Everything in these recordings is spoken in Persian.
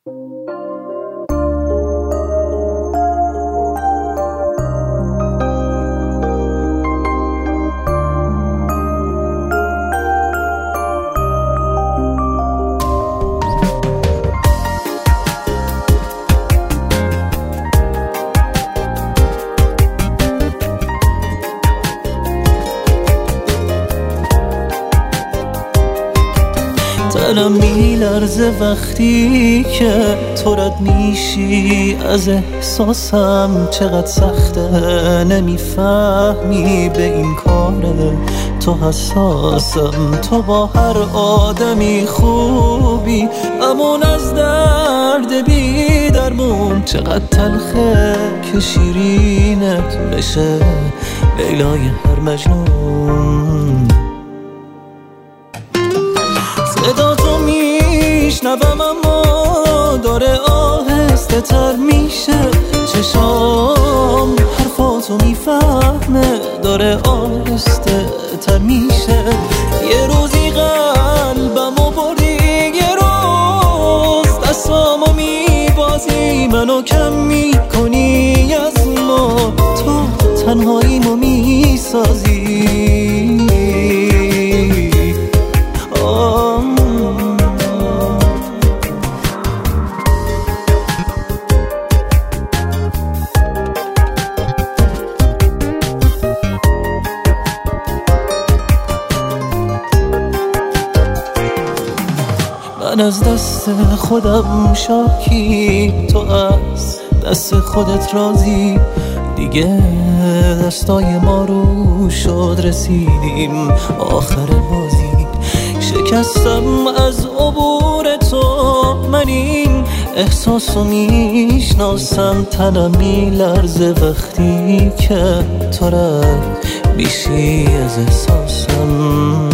دلم میلرزه وقتی که تو رد میشی از احساسم، چقدر سخته نمیفهمی به این کاره. تو حساسم، تو با هر آدمی خوبی، امون از درد بی درمون. چقدر تلخه که شیرینت بشه لیلای هر مجنون. صدا تو میشنوم اما داره آهسته تر میشه. چشام حرفاتو میفهمه داره آهسته تر میشه. یه روزی قلبمو بردی، یه روز دستامو میبازی، منو کم میکنی از ما، تو تنهاییمو میسازی. من از دست خودم شاکی، تو از دست خودت راضی. دیگه دستای ما رو شد، رسیدیم آخر بازی. شکستم از عبور تو، من این احساسو میشناسم. تنم میلرزه وقتی که تو رد بیشی از احساسم.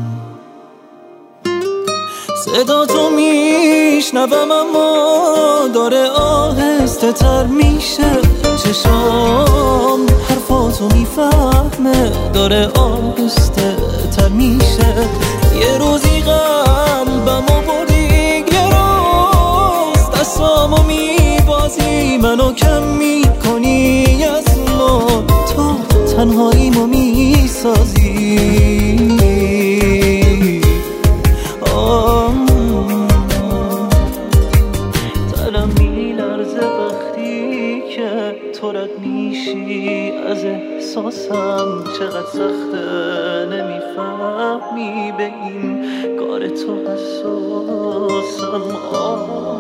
صدا تو میشنوم اما داره آهسته تر میشه. چشام حرفاتو میفهمه داره آهسته تر میشه. یه روزی قلبمو بردی، یه روز دستامو میبازی، منو کم میکنی از ما، تو تنهاییمو میسازی. دلم میلرزه وقتی که تو رد میشی از احساسم. چقدر سخته نمیفهمی به این کار تو حساسم.